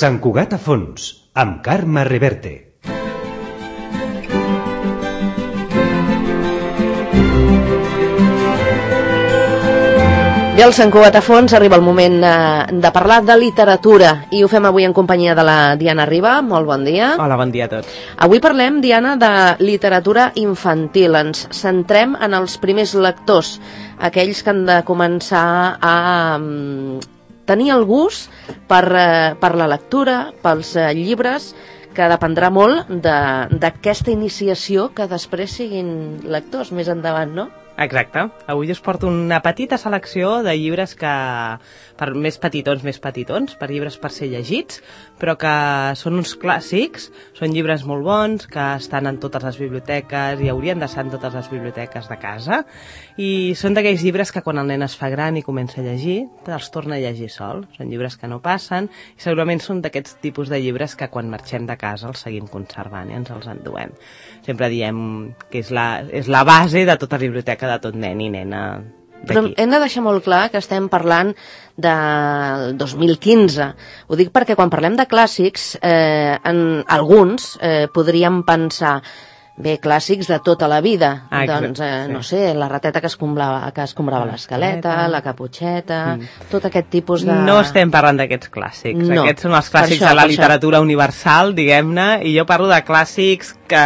Sant Cugat a fons, amb Carme Reverte. Bé, al Sant Cugat a fons arriba el moment de parlar de literatura i ho fem avui en companyia de la Diana Riba. Molt bon dia. Hola, bon dia a tots. Avui parlem, Diana, de literatura infantil. Ens centrem en els primers lectors, aquells que han de començar a tenir el gust per la lectura, pels llibres, que dependrà molt d'aquesta iniciació que després siguin lectors més endavant, no? Exacte. Avui us porto una petita selecció de llibres que, per més petitons, per llibres per ser llegits, però que són uns clàssics, són llibres molt bons, que estan en totes les biblioteques i haurien d'estar en totes les biblioteques de casa, i són d'aquells llibres que quan el nen es fa gran i comença a llegir, els torna a llegir sol. Són llibres que no passen, i segurament són d'aquests tipus de llibres que quan marxem de casa els seguim conservant i ens els enduem. Sempre diem que és la base de tota biblioteca de tot nen i nena d'aquí. Però hem de deixar molt clar que estem parlant del 2015. Ho dic perquè quan parlem de clàssics, alguns podríem pensar, bé, clàssics de tota la vida. Doncs, no sé, la rateta que escombrava l'escaleta, la caputxeta, tot aquest tipus de... No estem parlant d'aquests clàssics. No, aquests són els clàssics de la literatura universal, diguem-ne, i jo parlo de clàssics que...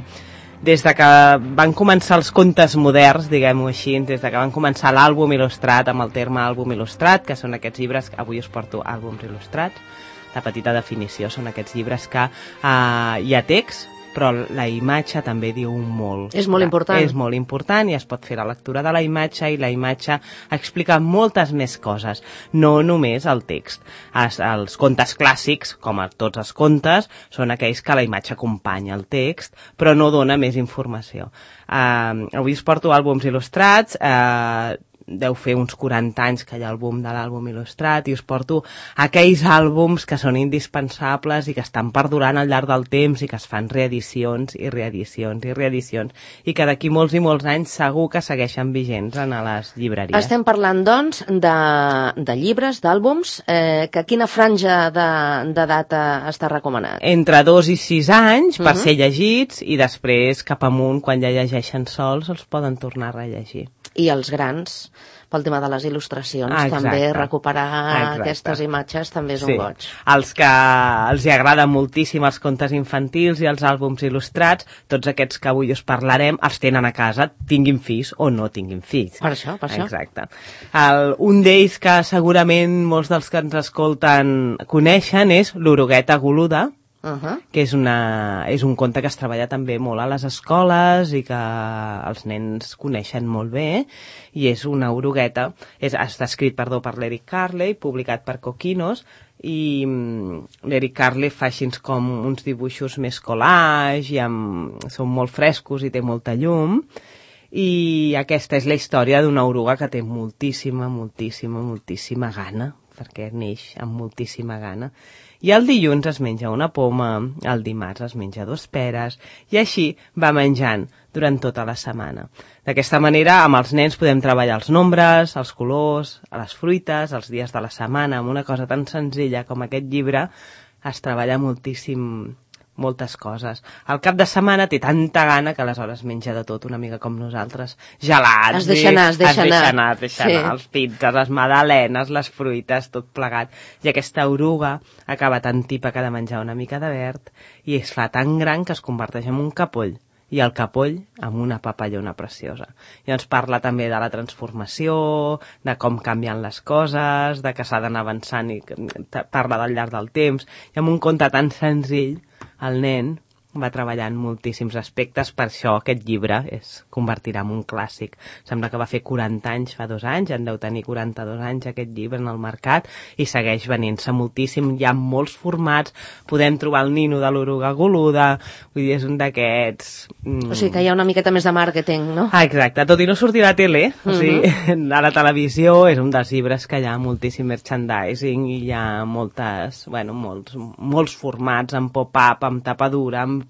Des de que van començar els contes moderns, diguem-ho així, des de que van començar l'àlbum il·lustrat, amb el terme àlbum il·lustrat, que són aquests llibres, avui us porto àlbums il·lustrats, la petita definició, són aquests llibres que hi ha text, però la imatge també diu molt. És molt important. És molt important i es pot fer la lectura de la imatge i la imatge explica moltes més coses, no només el text. Els contes clàssics, com tots els contes, són aquells que la imatge acompanya el text, però no dona més informació. Avui us porto àlbums il·lustrats, deu fer uns 40 anys que hi ha el boom de l'àlbum il·lustrat i us porto aquells àlbums que són indispensables i que estan perdurant al llarg del temps i que es fan reedicions i reedicions i reedicions i que d'aquí molts i molts anys segur que segueixen vigents a les llibreries. Estem parlant, doncs, de llibres, d'àlbums, que quina franja d'edat està recomanat? Entre 2 i 6 anys per ser llegits i després cap amunt, quan ja llegeixen sols, els poden tornar a rellegir. I els grans, pel tema de les il·lustracions, també recuperar aquestes imatges també és un goig. Els que els agrada moltíssim els contes infantils i els àlbums il·lustrats, tots aquests que avui us parlarem, els tenen a casa, tinguin fills o no tinguin fills. Per això. Exacte. Un d'ells que segurament molts dels que ens escolten coneixen és l'Orugueta Goluda, que és un conte que es treballa també molt a les escoles i que els nens coneixen molt bé, i és una orugueta, està escrit per l'Eric Carle, publicat per Coquinos, i l'Eric Carle fa així com uns dibuixos més collage, i són molt frescos i té molta llum, i aquesta és la història d'una oruga que té moltíssima gana, perquè neix amb moltíssima gana. I el dilluns es menja una poma, el dimarts es menja 2 peres, i així va menjant durant tota la setmana. D'aquesta manera, amb els nens podem treballar els nombres, els colors, les fruites, els dies de la setmana, amb una cosa tan senzilla com aquest llibre, es treballa moltíssim moltes coses. Al cap de setmana té tanta gana que aleshores menja de tot, una mica com nosaltres, gelats, es deixa anar, els pizzas, les magdalenes, les fruites, tot plegat, i aquesta oruga acaba tan tipa que ha de menjar una mica de verd i es fa tan gran que es converteix en un capoll, i el capoll amb una papallona preciosa. I ens parla també de la transformació, de com canvien les coses, de que s'ha d'anar avançant i parla del llarg del temps, i amb un conte tan senzill el nen va treballant moltíssims aspectes, per això aquest llibre es convertirà en un clàssic. Sembla que va fer 40 anys fa 2 anys, en deu tenir 42 anys aquest llibre en el mercat, i segueix venint-se moltíssim, hi ha molts formats, podem trobar el nino de l'oruga goluda, vull dir, és un d'aquests... O sigui que hi ha una miqueta més de màrqueting, no? Exacte, tot i no sortir a la tele, o sigui, a la televisió és un dels llibres que hi ha moltíssim merchandising i hi ha molts formats, amb pop-up, amb tapadura, amb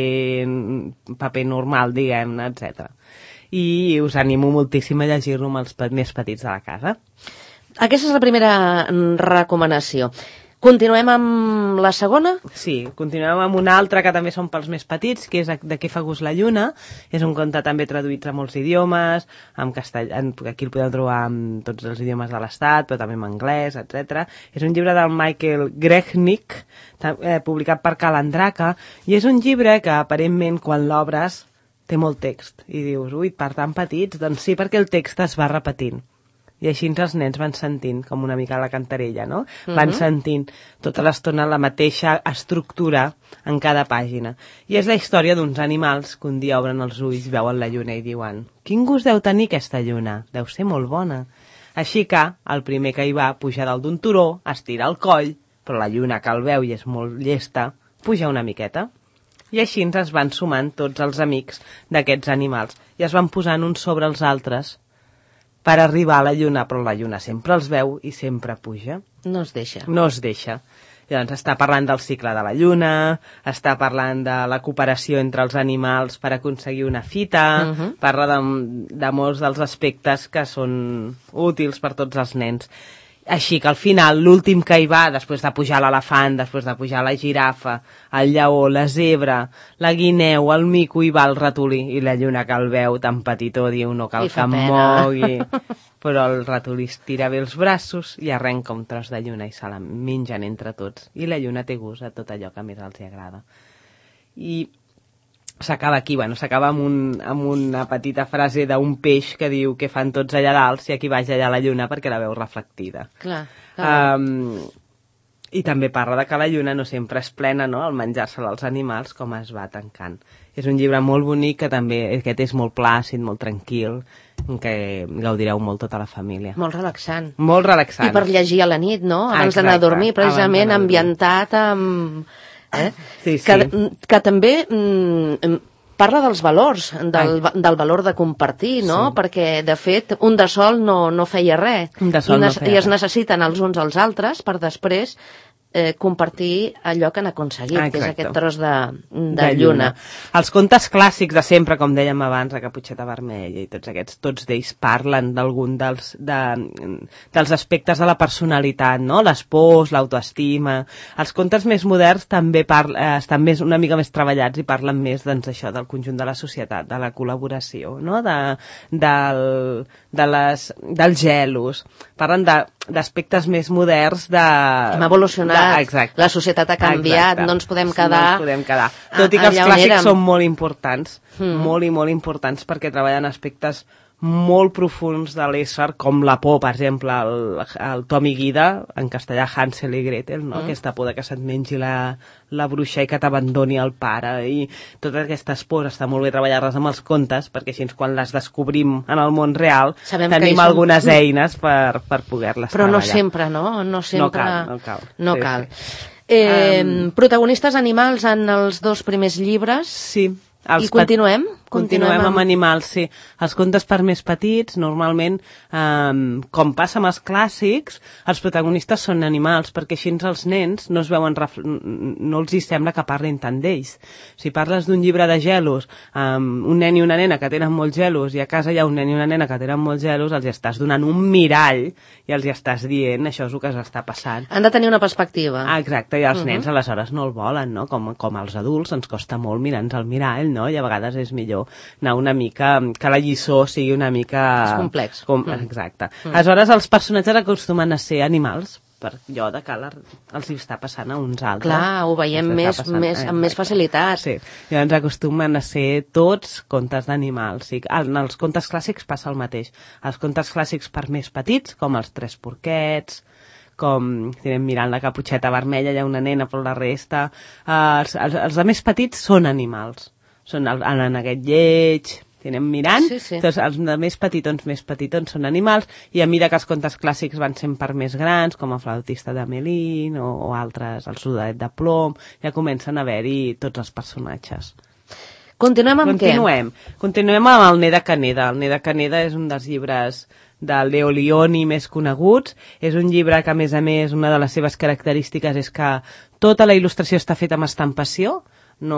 paper normal, diguem-ne, etc. I us animo moltíssim a llegir-lo amb els més petits de la casa. Aquesta és la primera recomanació. Continuem amb la segona? Sí, continuem amb una altra que també són pels més petits, que és De què fa gust la lluna. És un conte també traduït a molts idiomes, en castellà, aquí el podeu trobar en tots els idiomes de l'Estat, però també en anglès, etc. És un llibre del Michael Grechnick, publicat per Calandraca, i és un llibre que aparentment quan l'obres té molt text. I dius, ui, per tan petits? Doncs sí, perquè el text es va repetint. I així els nens van sentint, com una mica la cantarella, no? Van sentint tota l'estona la mateixa estructura en cada pàgina. I és la història d'uns animals que un dia obren els ulls, veuen la lluna i diuen «Quin gust deu tenir aquesta lluna? Deu ser molt bona». Així que el primer que hi va puja dalt d'un turó, estira el coll, però la lluna que el veu i és molt llesta, puja una miqueta. I així es van sumant tots els amics d'aquests animals i es van posant uns sobre els altres per arribar a la lluna, però la lluna sempre els veu i sempre puja. No es deixa. No es deixa. Llavors està parlant del cicle de la lluna, està parlant de la cooperació entre els animals per aconseguir una fita, parla de molts dels aspectes que són útils per tots els nens. Així que al final, l'últim que hi va, després de pujar l'elefant, després de pujar la girafa, el lleó, la zebra, la guineu, el mico, hi va el ratolí, i la lluna que el veu tan petitó diu no cal que em mogui. Però el ratolí estira bé els braços i arrenca un tros de lluna i se la mengen entre tots. I la lluna té gust a tot allò que més els agrada. I s'acaba aquí, s'acaba amb una petita frase d'un peix que diu que fan tots allà dalt si aquí baix allà la lluna perquè la veu reflectida. Clar. I també parla de que la lluna no sempre és plena, no?, al menjar-se als animals, com es va tancant. És un llibre molt bonic que també aquest és molt plàcid, molt tranquil, en què gaudireu molt tota la família. Molt relaxant. Molt relaxant. I per llegir a la nit, no?, abans d'anar a dormir, precisament ambientat amb... Sí. Que també parla dels valors, del valor de compartir, no? Sí. Perquè, de fet, un de sol no feia res. I es necessiten els uns als altres per després compartir allò que han aconseguit, que és aquest tros de lluna. Els contes clàssics de sempre, com dèiem abans, la Caputxeta Vermella i tots aquests, tots d'ells parlen d'algun dels aspectes de la personalitat, no? Les pors, l'autoestima. Els contes més moderns també estan una mica més treballats i parlen més d'això, del conjunt de la societat, de la col·laboració, no? Dels gelos. Parlen d'aspectes més moderns hem evolucionat, la societat ha canviat, no ens podem quedar... Tot i que els clàssics són molt importants, molt i molt importants, perquè treballen aspectes molt profuns de l'ésser, com la por, per exemple, el Tom i Guida, en castellà Hansel i Gretel, no? Aquesta por que se't mengi la bruixa i que t'abandoni el pare, i totes aquestes pors està molt bé treballar-les amb els contes, perquè així quan les descobrim en el món real tenim algunes eines per poder-les treballar. Però no sempre, no? No sempre... No cal. Protagonistes animals en els 2 primers llibres. Sí. I continuem? Continuem amb animals, sí. Els contes per més petits, normalment, com passa amb els clàssics, els protagonistes són animals, perquè així els nens no es veuen no els hi sembla que parlin tant d'ells. Si parles d'un llibre de gelos, un nen i una nena que tenen molts gelos, i a casa hi ha un nen i una nena que tenen molts gelos, els estàs donant un mirall i els estàs dient això és el que s'està passant. Han de tenir una perspectiva. Exacte, i els nens aleshores no el volen, no? Com als adults ens costa molt mirar-nos al mirall, no? I a vegades és millor anar una mica, que la lliçó sigui una mica... És complex. Exacte. Aleshores, els personatges acostumen a ser animals, per allò de que els hi està passant a uns altres. Clar, ho veiem amb més facilitat. Sí, llavors acostumen a ser tots contes d'animals. En els contes clàssics passa el mateix. Els contes clàssics per més petits, com els 3 porquets, com anem mirant la Caputxeta Vermella, hi ha una nena per la resta. Els de més petits són animals. Són en aquest lleig, anem mirant, doncs els de més petitons són animals, i a mesura que els contes clàssics van sent per més grans, com el flautista d'Amelín o altres, el soldadet de plom, ja comencen a haver-hi tots els personatges. Continuem amb què? Continuem amb el Neda Caneda. El Neda Caneda és un dels llibres de Leo Lionni més coneguts. És un llibre que, a més, una de les seves característiques és que tota la il·lustració està feta amb estampació,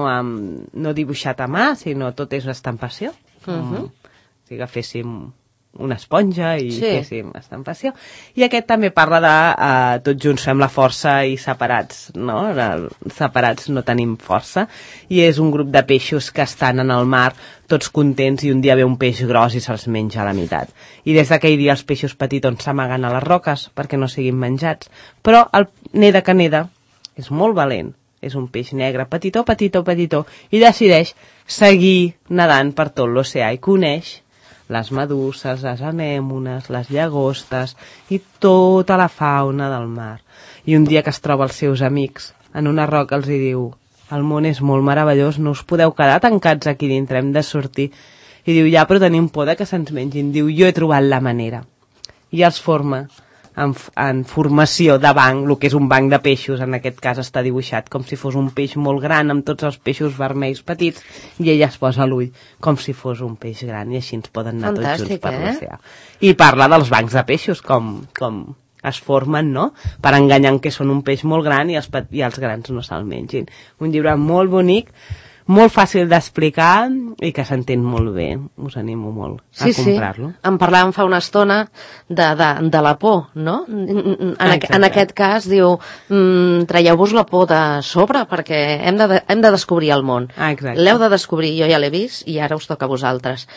no dibuixat a mà, sinó tot és estampació. Si agaféssim una esponja i féssim estampació. I aquest també parla de tots junts fem la força i separats, no? Separats no tenim força. I és un grup de peixos que estan en el mar tots contents i un dia ve un peix gros i se'ls menja a la meitat. I des d'aquell dia els peixos petitons s'amaguen a les roques perquè no siguin menjats. Però el neda que neda és molt valent. És un peix negre, petitó, i decideix seguir nedant per tot l'oceà i coneix les meduses, les anèmones, les llagostes i tota la fauna del mar. I un dia que es troba els seus amics, en una roca els hi diu: el món és molt meravellós, no us podeu quedar tancats aquí dintre, hem de sortir. I diu: ja, però tenim por de que se'ns mengin. Diu: jo he trobat la manera. I els forma en formació de banc, el que és un banc de peixos, en aquest cas està dibuixat com si fos un peix molt gran amb tots els peixos vermells petits, i ella es posa l'ull com si fos un peix gran, i així ens poden anar tots junts per l'oceà. I parla dels bancs de peixos, com es formen, no?, per enganyar que són un peix molt gran i els grans no se'l mengin. Un llibre molt bonic, molt fàcil d'explicar i que s'entén molt bé. Us animo molt a comprar-lo. Sí. En parlàvem fa una estona de la por, no? En aquest cas diu, traieu-vos la por de sobre perquè hem de descobrir el món. L'heu de descobrir, jo ja l'he vist i ara us toca a vosaltres.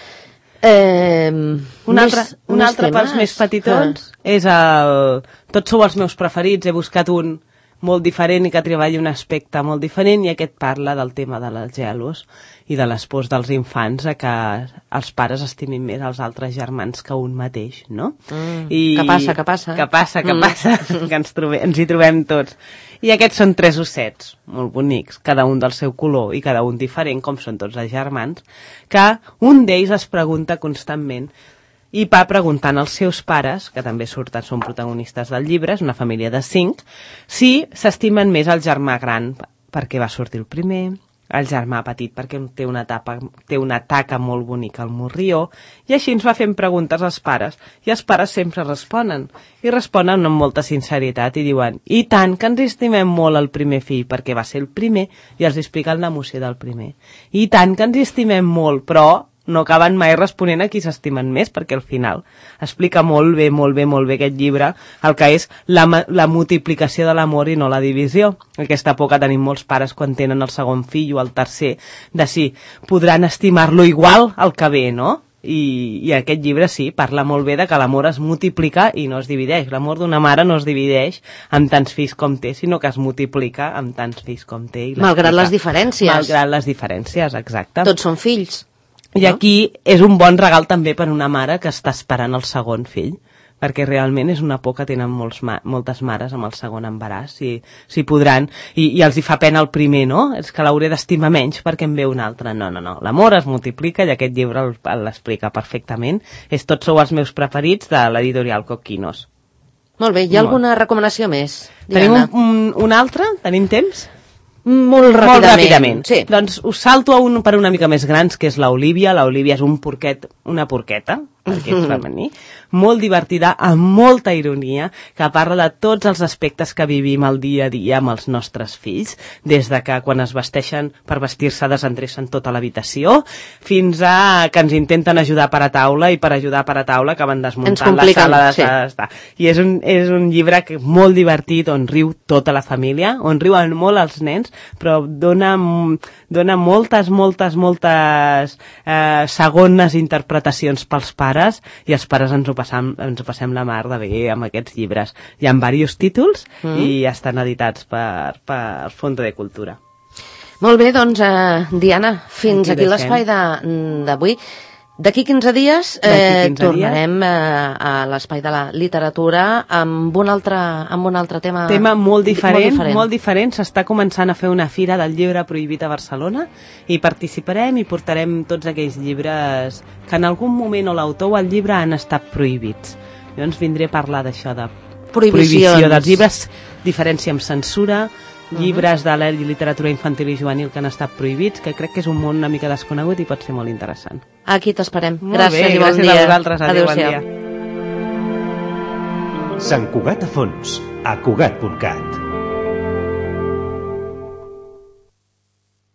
Un altre pels més petitons és Tots sou els meus preferits, he buscat un molt diferent i que treballi un aspecte molt diferent, i aquest parla del tema de les gelos i de les pors dels infants a que els pares estimin més els altres germans que un mateix, no? Que passa? Que passa, que ens hi trobem tots. I aquests són 3 ossets molt bonics, cada un del seu color i cada un diferent, com són tots els germans, que un d'ells es pregunta constantment i va preguntant als seus pares, que també són protagonistes del llibre, és una família de 5, si s'estimen més el germà gran perquè va sortir el primer, el germà petit perquè té una taca molt bonica al morrió, i així ens va fent preguntes als pares, i els pares sempre responen, i responen amb molta sinceritat i diuen: i tant que ens estimem molt el primer fill perquè va ser el primer, i els expliquen l'emoció del primer. I tant que ens estimem molt, però no acaben mai responent a qui s'estimen més, perquè al final explica molt bé aquest llibre el que és la multiplicació de l'amor i no la divisió. Aquesta por que tenim molts pares quan tenen el segon fill o el tercer, de si podran estimar-lo igual al que ve, no? I aquest llibre sí, parla molt bé de que l'amor es multiplica i no es divideix. L'amor d'una mare no es divideix amb tants fills com té, sinó que es multiplica amb tants fills com té. Malgrat les diferències. Malgrat les diferències, exacte. Tots són fills. I aquí és un bon regal també per una mare que està esperant el segon fill, perquè realment és una por que tenen moltes mares amb el segon embaràs, si podran, i els hi fa pena el primer, no? És que l'hauré d'estimar menys perquè em ve un altre. No, l'amor es multiplica i aquest llibre l'explica perfectament. És Tots sou els meus preferits, de l'editorial Coquinos. Molt bé, hi ha alguna recomanació més, Diana? Tenim un altre? Tenim temps? Molt ràpidament. Sí. Doncs us salto a un per una mica més grans, que és l'Olívia. L'Olívia és una porqueta, perquè és femení, molt divertida, amb molta ironia, que parla de tots els aspectes que vivim el dia a dia amb els nostres fills, des de que quan es vesteixen per vestir-se desendrecen tota l'habitació, fins a que ens intenten ajudar per a taula, i per ajudar per a taula acaben desmuntant la sala de... I és un llibre molt divertit, on riu tota la família, on riuen molt els nens, però dona moltes segones interpretacions pels pares, i els pares ens ho passem la mar de bé amb aquests llibres. Hi ha diversos títols i estan editats per Font de Cultura. Molt bé, doncs, Diana, fins aquí l'espai d'avui. D'aquí 15 dies tornarem a l'espai de la literatura amb un altre tema. Tema molt diferent. S'està començant a fer una fira del llibre prohibit a Barcelona, i participarem i portarem tots aquells llibres que en algun moment o l'autor o el llibre han estat prohibits. Llavors vindré a parlar d'això, de prohibició dels llibres, diferència amb censura, llibres de la literatura infantil i juvenil que han estat prohibits, que crec que és un món una mica desconegut i pot ser molt interessant. Aquí t'esperem. Gràcies i bon dia. Gràcies a vosaltres. Adéu, bon dia. Sant Cugat a Fons, a Cugat.cat.